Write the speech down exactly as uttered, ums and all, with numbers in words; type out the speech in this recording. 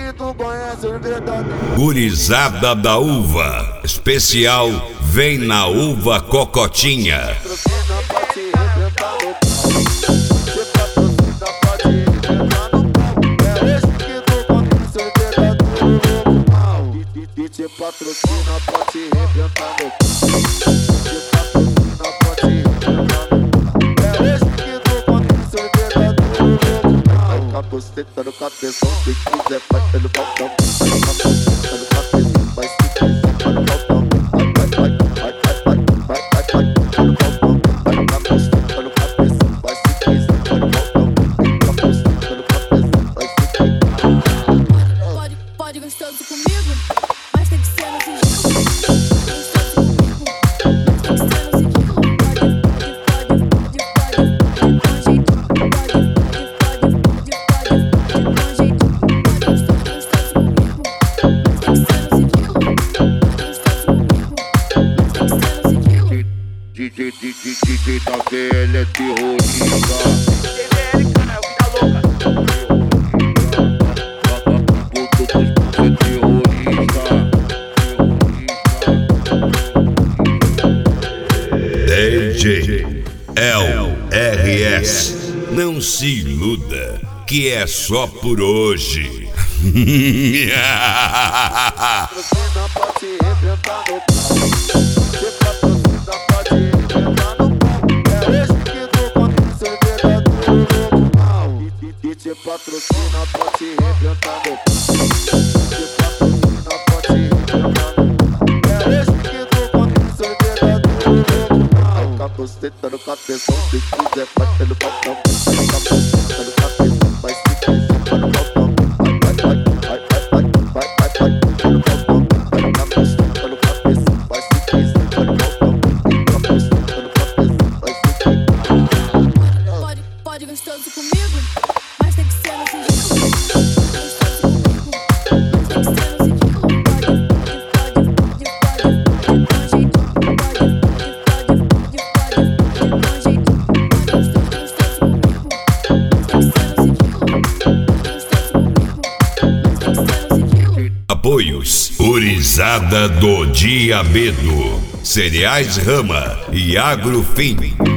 que tu conhece o verdadeiro. Gurizada da uva, especial vem na uva cocotinha. Patrocina pra te rebentar no pau. Você patrocina pra te rebentar no pau. É hoje que tu conhece o verdadeiro mal. E te patrocina pra te rebentar no pau. Te patrocina pra te rebentar no pau. É hoje que tu conhece o verdadeiro mal. Vai capoceta no cabeção, se quiser vai pelo balcão. Vai capoceta no cabeção, vai se quiser vai no balcão. Vai, vai, vai, vai, vai, vai, vai, vai, vai, vai no balcão. Vai capoceta no cabeção, vai se quiser vai no balcão. Vai capoceta no cabeção, vai se quiser. Pode, pode gostoso comigo, mas tem que ser no sigilo. Gostoso comigo, mas tem que ser no sigilo. D J, D J, D J da V L é terrorista. D V L, cara, é o vida louca. Vagabundo dos bons é terrorista. D J L R S, não se iluda que é só por hoje. Patrocina pra te rebentar no pau. Você patrocina pra te rebentar no pau. É hoje que tu conhece o verdadeiro mal. E te patrocina pra te rebentar no pau. Te patrocina pra te rebentar no pau. É hoje que tu conhece o verdadeiro mal. Vai capoceta no cabeção, se quiser vai pelo balcão. Vai capoceta no cabeção, vai se quiser vai no balcão. Vai, vai, vai, vai, vai, vai, vai, vai, vai, vai no balcão. Vai capoceta no cabeção, vai se quiser vai no balcão. Vai capoceta no cabeção, vai se quiser. Pode, pode gostoso comigo, mas tem que ser no sigilo. Gostoso comigo, mas tem que ser no sigilo. Pode, pode, pode, pode, pode, com jeito. Pode, pode, pode, pode, com jeito. Pode gostoso, gostoso comigo, mas tem que ser no sigilo. Gostoso comigo, mas tem que ser no sigilo. Apoios: Gurizada do Diabedo, Cereais Rama e Agrofim.